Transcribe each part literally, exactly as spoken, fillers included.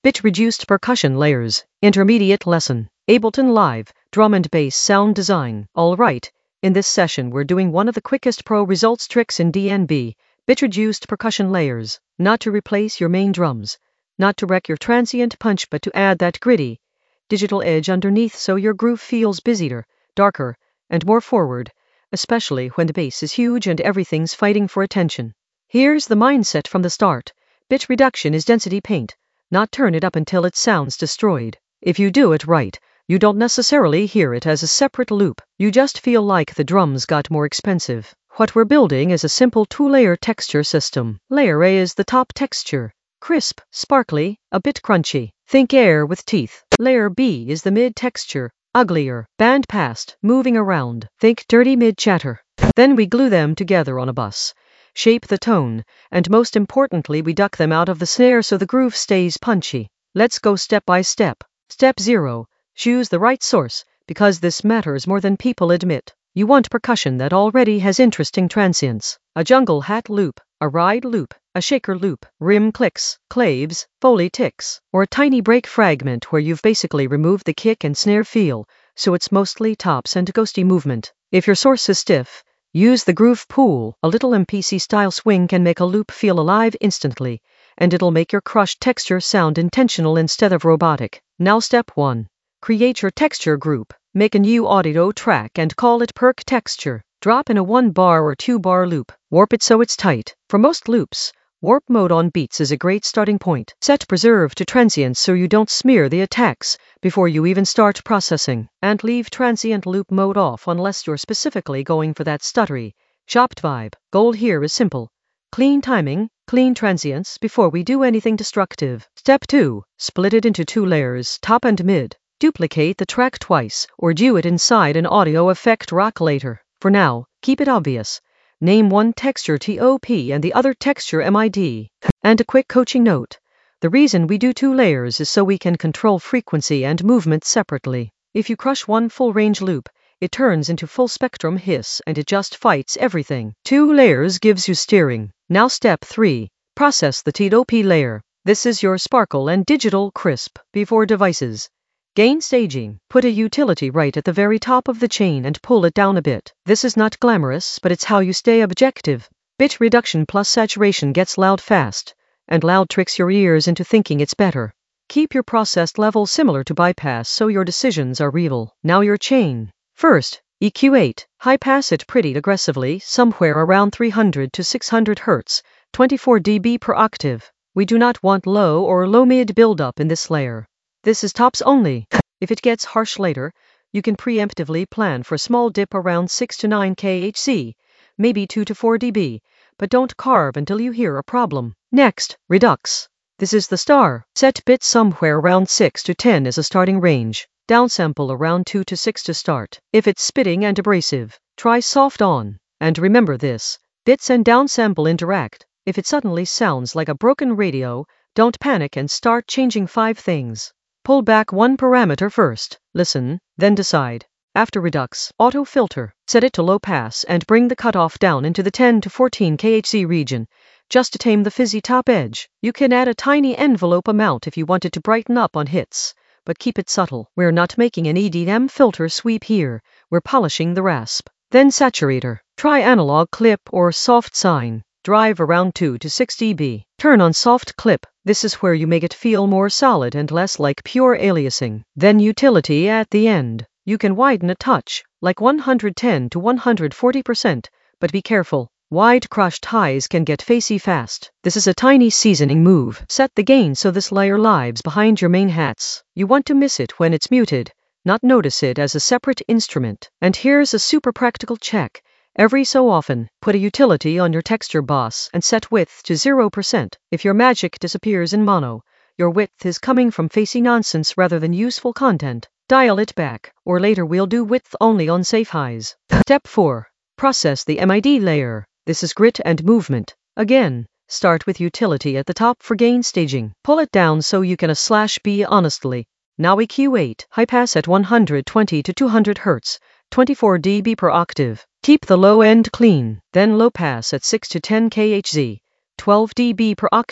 Bit-reduced percussion layers. Intermediate lesson. Ableton Live. Drum and bass sound design. Alright, in this session we're doing one of the quickest pro results tricks in D N B. Bit-reduced percussion layers. Not to replace your main drums. Not to wreck your transient punch, but to add that gritty, digital edge underneath so your groove feels busier, darker, and more forward, especially when the bass is huge and everything's fighting for attention. Here's the mindset from the start. Bit reduction is density paint, not turn it up until it sounds destroyed. If you do it right, you don't necessarily hear it as a separate loop, you just feel like the drums got more expensive. What we're building is a simple two-layer texture system. Layer A is the top texture. Crisp, sparkly, a bit crunchy. Think air with teeth. Layer B is the mid texture. Uglier, band passed, moving around. Think dirty mid chatter. Then we glue them together on a bus. Shape the tone, and most importantly we duck them out of the snare so the groove stays punchy. Let's go step by step. Step zero. Choose the right source, because this matters more than people admit. You want percussion that already has interesting transients. A jungle hat loop, a ride loop, a shaker loop, rim clicks, claves, Foley ticks, or a tiny break fragment where you've basically removed the kick and snare feel, so it's mostly tops and ghosty movement. If your source is stiff, use the groove pool. A little M P C-style swing can make a loop feel alive instantly, and it'll make your crushed texture sound intentional instead of robotic. Now step one. Create your texture group. Make a new audio track and call it Perk Texture. Drop in a one-bar or two-bar loop. Warp it so it's tight. For most loops, warp mode on beats is a great starting point. Set preserve to transients so you don't smear the attacks before you even start processing. And leave transient loop mode off unless you're specifically going for that stuttery, chopped vibe. Goal here is simple. Clean timing, clean transients before we do anything destructive. Step two. Split it into two layers, top and mid. Duplicate the track twice, or do it inside an audio effect rack later. For now, keep it obvious. Name one texture T O P and the other texture M I D. And a quick coaching note. The reason we do two layers is so we can control frequency and movement separately. If you crush one full range loop, it turns into full spectrum hiss and it just fights everything. Two layers gives you steering. Now step three. Process the T O P layer. This is your sparkle and digital crisp before devices. Gain staging. Put a utility right at the very top of the chain and pull it down a bit. This is not glamorous, but it's how you stay objective. Bit reduction plus saturation gets loud fast, and loud tricks your ears into thinking it's better. Keep your processed level similar to bypass so your decisions are real. Now your chain. First, E Q eight. High pass it pretty aggressively, somewhere around three hundred to six hundred hertz, twenty-four decibels per octave. We do not want low or low mid buildup in this layer. This is tops only. If it gets harsh later, you can preemptively plan for a small dip around six to nine kilohertz, maybe two to four decibels, but don't carve until you hear a problem. Next, redux. This is the star. Set bit somewhere around six to ten as a starting range. Downsample around two to six to start. If it's spitting and abrasive, try soft on. And remember this, bits and downsample interact. If it suddenly sounds like a broken radio, don't panic and start changing five things. Pull back one parameter first, listen, then decide. After redux, auto filter, set it to low pass and bring the cutoff down into the ten to fourteen kilohertz region, just to tame the fizzy top edge. You can add a tiny envelope amount if you want it to brighten up on hits, but keep it subtle. We're not making an E D M filter sweep here, we're polishing the rasp. Then saturator, try analog clip or soft sine. Drive around two to six decibels. Turn on soft clip. This is where you make it feel more solid and less like pure aliasing. Then utility at the end. You can widen a touch, like one hundred ten to one hundred forty percent, but be careful. Wide crushed highs can get facey fast. This is a tiny seasoning move. Set the gain so this layer lives behind your main hats. You want to miss it when it's muted, not notice it as a separate instrument. And here's a super practical check. Every so often, put a utility on your texture boss and set width to zero percent. If your magic disappears in mono, your width is coming from facey nonsense rather than useful content. Dial it back, or later we'll do width only on safe highs. Step four. Process the M I D layer. This is grit and movement. Again, start with utility at the top for gain staging. Pull it down so you can a slash B honestly. Now E Q eight. High pass at one hundred twenty to two hundred hertz, twenty-four decibels per octave. Keep the low end clean, then low pass at six to ten kilohertz, twelve decibels per octave.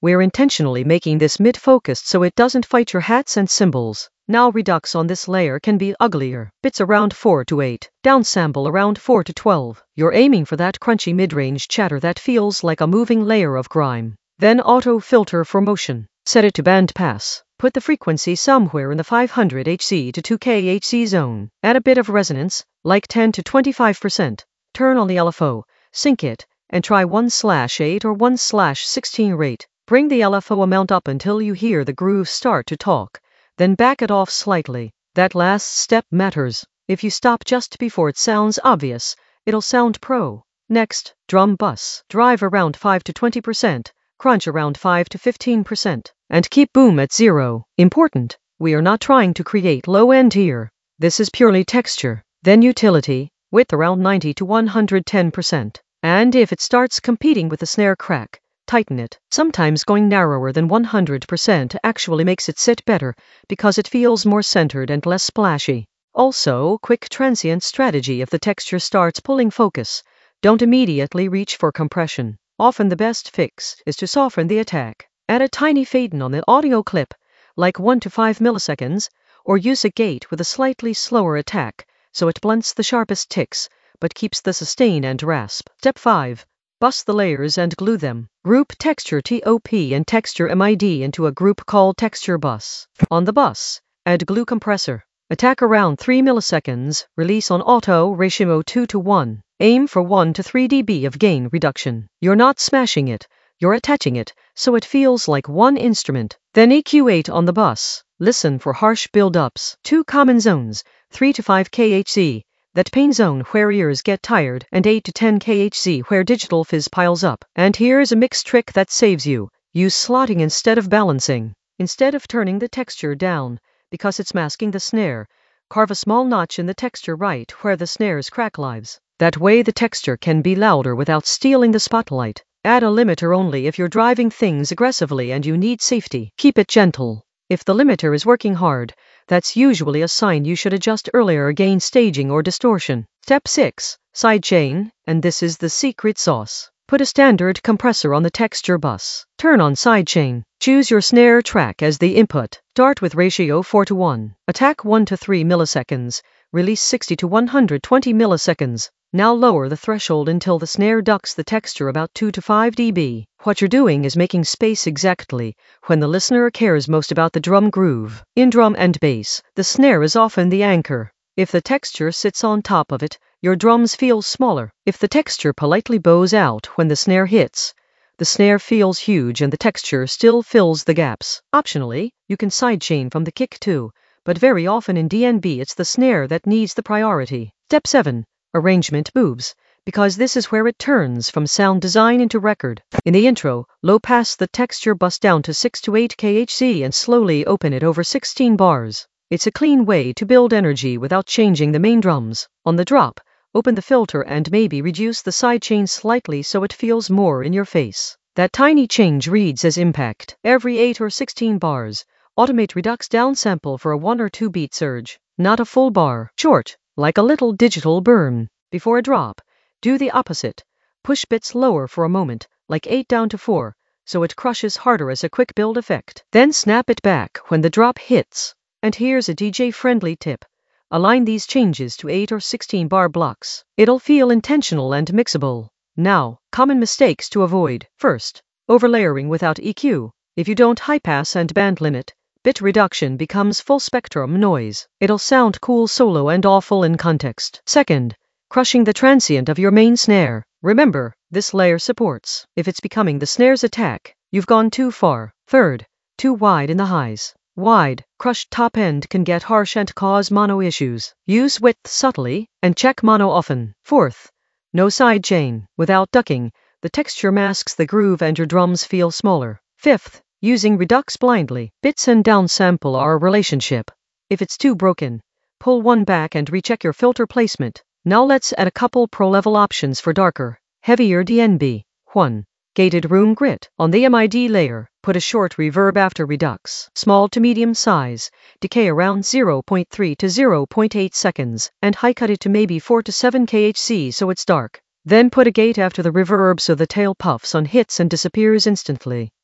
We're intentionally making this mid-focused so it doesn't fight your hats and cymbals. Now redux on this layer can be uglier. Bits around four to eight. Downsample around four to twelve. You're aiming for that crunchy mid-range chatter that feels like a moving layer of grime. Then auto filter for motion. Set it to bandpass. Put the frequency somewhere in the five hundred hertz to two kilohertz zone. Add a bit of resonance, like ten to twenty-five percent. Turn on the L F O, sync it, and try one slash eight or one slash sixteen rate. Bring the L F O amount up until you hear the groove start to talk. Then back it off slightly. That last step matters. If you stop just before it sounds obvious, it'll sound pro. Next, drum bus. Drive around five to twenty percent. Crunch around five to fifteen percent, and keep boom at zero. Important, we are not trying to create low end here. This is purely texture. Then utility, width around ninety to one hundred ten percent. And if it starts competing with the snare crack, tighten it. Sometimes going narrower than one hundred percent actually makes it sit better because it feels more centered and less splashy. Also, quick transient strategy if the texture starts pulling focus. Don't immediately reach for compression. Often the best fix is to soften the attack. Add a tiny fade-in on the audio clip, like one to five milliseconds, or use a gate with a slightly slower attack, so it blunts the sharpest ticks, but keeps the sustain and rasp. Step five. Bus the layers and glue them. Group texture T O P and texture M I D into a group called texture bus. On the bus, add glue compressor. Attack around three milliseconds, release on auto ratio two to one. Aim for one to three decibels of gain reduction. You're not smashing it, you're attaching it, so it feels like one instrument. Then E Q eight on the bus. Listen for harsh build-ups. Two common zones, three to five kilohertz, that pain zone where ears get tired, and eight to ten kilohertz where digital fizz piles up. And here's a mix trick that saves you. Use slotting instead of balancing. Instead of turning the texture down, because it's masking the snare, carve a small notch in the texture right where the snare's crack lives. That way the texture can be louder without stealing the spotlight. Add a limiter only if you're driving things aggressively and you need safety. Keep it gentle. If the limiter is working hard, that's usually a sign you should adjust earlier gain staging or distortion. Step six. Sidechain, and this is the secret sauce. Put a standard compressor on the texture bus. Turn on sidechain. Choose your snare track as the input. Start with ratio four to one. Attack one to three milliseconds. Release sixty to one hundred twenty milliseconds. Now lower the threshold until the snare ducks the texture about two to five decibels. What you're doing is making space exactly when the listener cares most about the drum groove. In drum and bass, the snare is often the anchor. If the texture sits on top of it, your drums feel smaller. If the texture politely bows out when the snare hits, the snare feels huge and the texture still fills the gaps. Optionally, you can sidechain from the kick too, but very often in D N B it's the snare that needs the priority. Step seven. Arrangement moves, because this is where it turns from sound design into record. In the intro, low pass the texture bus down to six to eight kilohertz and slowly open it over sixteen bars. It's a clean way to build energy without changing the main drums. On the drop, open the filter and maybe reduce the sidechain slightly so it feels more in your face. That tiny change reads as impact. Every eight or sixteen bars, automate redux downsample for a one or two beat surge, not a full bar. Short, like a little digital burn. Before a drop, do the opposite. Push bits lower for a moment, like eight down to four, so it crushes harder as a quick build effect. Then snap it back when the drop hits. And here's a D J-friendly tip. Align these changes to eight or sixteen bar blocks. It'll feel intentional and mixable. Now, common mistakes to avoid. First, overlayering without E Q. If you don't high pass and band limit, bit reduction becomes full spectrum noise. It'll sound cool solo and awful in context. Second, crushing the transient of your main snare. Remember, this layer supports. If it's becoming the snare's attack, you've gone too far. Third, too wide in the highs. Wide, crushed top end can get harsh and cause mono issues. Use width subtly, and check mono often. Fourth, no side chain. Without ducking, the texture masks the groove and your drums feel smaller. Fifth, using redux blindly. Bits and downsample are a relationship. If it's too broken, pull one back and recheck your filter placement. Now let's add a couple pro-level options for darker, heavier D N B. one. Gated room grit. On the M I D layer, put a short reverb after redux. Small to medium size, decay around zero point three to zero point eight seconds, and high cut it to maybe four to seven kilohertz so it's dark. Then put a gate after the reverb so the tail puffs on hits and disappears instantly.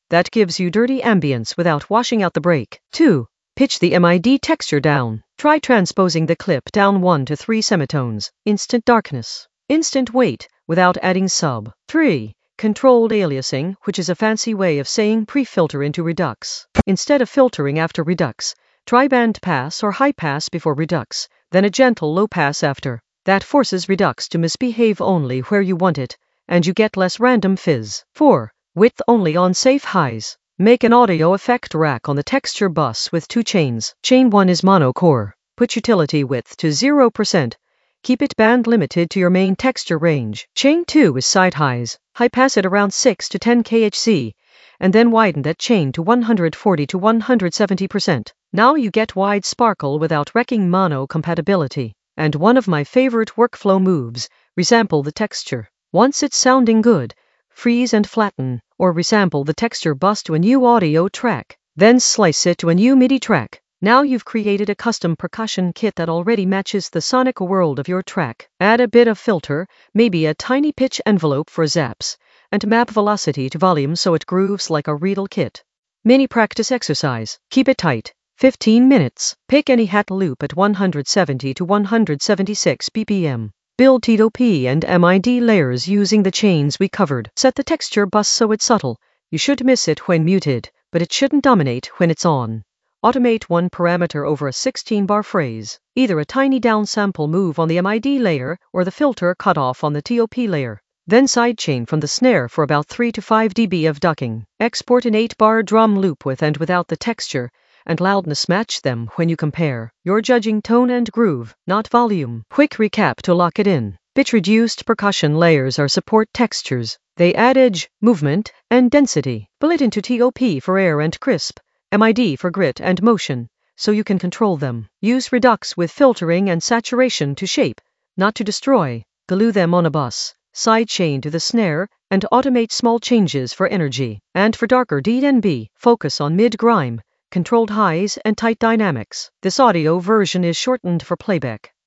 That gives you dirty ambience without washing out the break. two. Pitch the M I D texture down. Try transposing the clip down one to three semitones. Instant darkness. Instant weight without adding sub. three. Controlled aliasing, which is a fancy way of saying pre-filter into Redux. Instead of filtering after Redux, try band pass or high pass before Redux, then a gentle low pass after. That forces Redux to misbehave only where you want it, and you get less random fizz. four. Width only on safe highs. Make an audio effect rack on the texture bus with two chains. Chain one is mono core. Put utility width to zero percent. Keep it band limited to your main texture range. Chain two is side highs. High pass it around six to ten K H Z, and then widen that chain to one hundred forty to one hundred seventy percent. Now you get wide sparkle without wrecking mono compatibility. And one of my favorite workflow moves, resample the texture. Once it's sounding good, freeze and flatten, or resample the texture bus to a new audio track. Then slice it to a new MIDI track. Now you've created a custom percussion kit that already matches the sonic world of your track. Add a bit of filter, maybe a tiny pitch envelope for zaps, and map velocity to volume so it grooves like a Riedel kit. Mini practice exercise. Keep it tight. fifteen minutes. Pick any hat loop at one hundred seventy to one hundred seventy-six B P M. Build T O P and M I D layers using the chains we covered. Set the texture bus so it's subtle. You should miss it when muted, but it shouldn't dominate when it's on. Automate one parameter over a sixteen bar phrase, either a tiny downsample move on the M I D layer or the filter cutoff on the T O P layer. Then sidechain from the snare for about three to five decibels of ducking. Export an eight bar drum loop with and without the texture, and loudness match them when you compare. You're judging tone and groove, not volume. Quick recap to lock it in. Pitch-reduced percussion layers are support textures. They add edge, movement, and density. Split into T O P for air and crisp, M I D for grit and motion, so you can control them. Use Redux with filtering and saturation to shape, not to destroy. Glue them on a bus, sidechain to the snare, and automate small changes for energy. And for darker D N B, focus on mid-grime, controlled highs and tight dynamics. This audio version is shortened for playback.